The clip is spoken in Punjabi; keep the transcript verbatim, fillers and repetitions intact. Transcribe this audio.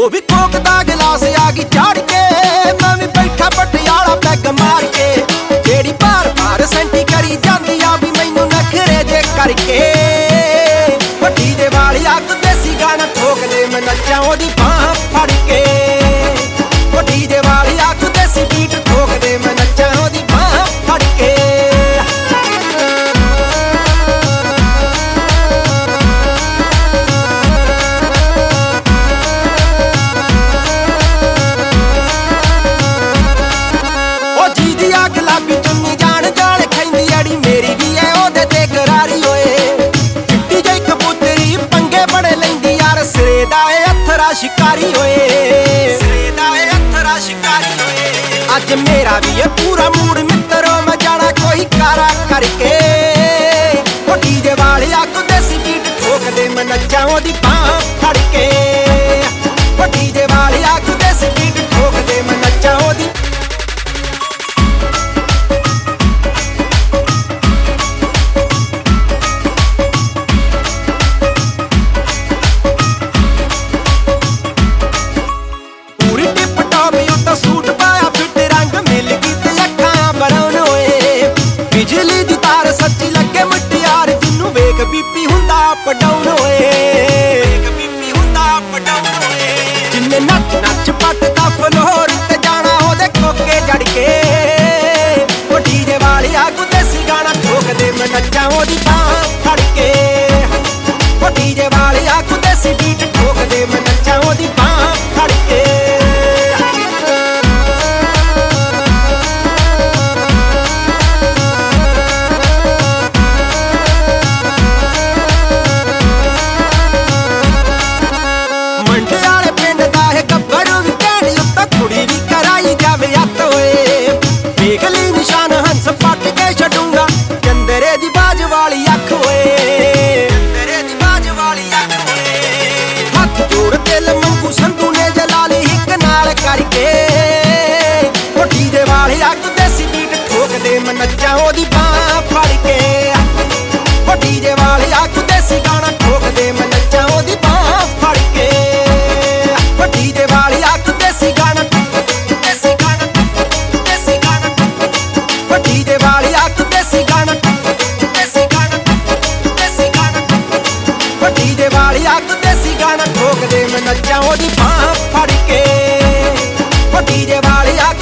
ਉਹ ਵੀ ਕੋਕ ਦਾ ਗਲਾਸ ਆ ਗਈ ਝਾੜ ਕੇ, ਮੈਂ ਵੀ ਬੈਠਾ ਪਟਿਆਲਾ ਪੈਗ ਮਾਰ ਕੇ। ਜਿਹੜੀ ਭਾਰ ਭਾਰ ਸੈਂਟੀ ਕਰੀ ਜਾਂਦੀ ਆ ਵੀ ਮੈਨੂੰ ਨਖਰੇ ਜੇ ਕਰਕੇ। ਵੱਡੀ ਦੇ ਵਾਲੀ ਅੱਗ ਦੇਸੀ ਗਾਣਾ ਠੋਕਦੇ ਮੈਂ ਨੱਚਾਂ ਉਹਦੀ ਬਾਂਹ ਫੜ ਕੇ। ਵੱਡੀ ਦੇ ਵਾਲੀ ਅੱਗ ਦੇਸੀ ਬੀਟ ਠੋਕਦੇ ਮੈਂ ਨੱਚਾਂ ਉਹਦੀ ਬਾਂਹ ਫੜ ਕੇ। ਗੁਲਾਬੀ ਚੁੰਨੀ ਜਾਣ ਜਾਣ ਖੈਂਦੀ ਅੜੀ ਮੇਰੀ ਵੀ ਐ ਉਹਦੇ ਤੇ ਕਰਾਰੀ ਓਏ। ਚਿੱਟੀ ਜਿਹੀ ਕਬੂਤਰੀ ਪੰਗੇ ਬੜੇ ਲੈਂਦੀ ਯਾਰ ਸਿਰੇ ਦਾ ਏ ਅਥਰਾ ਸ਼ਿਕਾਰੀ ਓਏ। ਸਿਰੇ ਦਾ ਏ ਅਥਰਾ ਸ਼ਿਕਾਰੀ ਓਏ। ਅੱਜ ਮੇਰਾ ਵੀ ਏ ਪੂਰਾ ਮੂਡ ਮਿੱਤਰੋ ਮੈਂ ਜਾਣਾ ਕੋਈ ਕਾਰਾ ਕਰਕੇ। ਉਹ ਡੀਜੇ ਵਾਲੀ ਅੱਗ ਦੇਸੀ ਬੀਟ ਠੋਕਦੇ ਮੈਂ ਨੱਚਾਂ ਉਹਦੀ ਬਾਂਹ ਫੜ ਕੇ। ਉਹ ਡੀਜੇ ਵਾਲੀ ਅੱਗ ਦੇਸੀ ਬੀਟ ਠੋਕਦੇ ਮੈਂ ਨੱਚਾਂ ਉਹਦੀ। ਸੂਟ ਪਾਇਆ ਫਿੱਟ ਰੰਗ ਮਿਲ ਗਈ ਤੇ ਅੱਖਾਂ ਬਰਾਉਨ ਹੋਏ। ਬਿਜਲੀ ਦੀ ਤਾਰ ਸੱਚੀ ਲੱਗੇ ਮੁਟਿਆਰ ਜਿਹਨੂੰ ਵੇਖ ਬੀਪੀ ਹੁੰਦਾ ਅਪ ਡਾਊਨ ਹੋਏ। ਵੇਖ ਬੀਪੀ ਹੁੰਦਾ ਅਪ ਡਾਊਨ ਹੋਏ। ਜਿੰਨੇ ਨੱਚ ਨੱਚ ਪੱਟਦਾ ਫਲੋਰ ਤੇ ਜਾਣਾ ਉਹਦੇ ਕੋਕੇ ਜੜ ਕੇ। ਉਹ ਡੀਜੇ ਵਾਲੀ ਅੱਗ ਦੇਸੀ ਗਾਣਾ ਠੋਕਦੇ ਮੈਂ ਨੱਚਾਂ ਉਹਦੀ ਬਾਂਹ ਫੜ ਕੇ। ਉਹ ਡੀਜੇ ਵਾਲੀ ਅੱਗ ਦੇਸੀ ਬੀਟ ਠੋਕਦੇ ਮੈਂ ਨੱਚਾਂ ਉਹਦੀ ਬਾਂਹ ਫੜ ਕੇ। ਕੁੜੀ ਵੀ ਕਰਾਈ ਜਾਵੇ ਅੱਤ ਹੋਏ। ਵੇਖ ਲਈ ਨਿਸ਼ਾਨ ਹੰਸ ਪੱਟ ਕੇ ਛੱਡੂੰਗਾ ਚੰਦਰੇ ਦੀ ਬਾਜ ਵਾਲੀ ਅੱਖ ਹੋਏ। ਚੰਦਰੇ ਦੀ ਬਾਜ ਵਾਲੀ ਅੱਖ ਹੋਏ। ਹੱਥ ਜੋੜ ਦਿਲ ਮੰਗੂ ਸੰਧੂ ਨੇ ਜਲਾ ਲਈ ਇੱਕ ਨਾਲ ਕਰਕੇ। ਉਹ ਡੀਜੇ ਵਾਲੀ ਅੱਗ ਦੇਸੀ ਬੀਟ ਠੋਕਦੇ ਮੈਂ ਨੱਚਾਂ ਉਹਦੀ ਬਾਂਹ ਫੜ ਕੇ। ਉਹ ਡੀਜੇ ਵਾਲੀ ਅੱਗ ਦੇਸੀ ਗਾਣਾ ਠੋਕਦੇ ਮੈਂ ਨੱਚਾਂ ਉਹਦੀ ਬਾਂਹ ਫੜ ਕੇ। ਉਹ ਡੀਜੇ ਵਾਲੀ ਅੱਗ ਦੇਸੀ ਗਾਣਾ ਦੇਸੀ ਗਾਣਾ ਦੇਸੀ ਗਾਣਾ। ਉਹ ਡੀਜੇ ਵਾਲੀ ਅੱਗ ਦੇਸੀ ਗਾਣਾ ਦੇਸੀ ਗਾਣਾ ਦੇਸੀ ਗਾਣਾ। ਉਹ ਡੀਜੇ ਵਾਲੀ ਅੱਗ ਦੇਸੀ ਗਾਣਾ ਠੋਕਦੇ ਮੈਂ ਨੱਚਾਂ ਉਹਦੀ ਬਾਂਹ ਫੜ ਕੇ। ਉਹ ਡੀਜੇ ਵਾਲੀ ਅੱਗ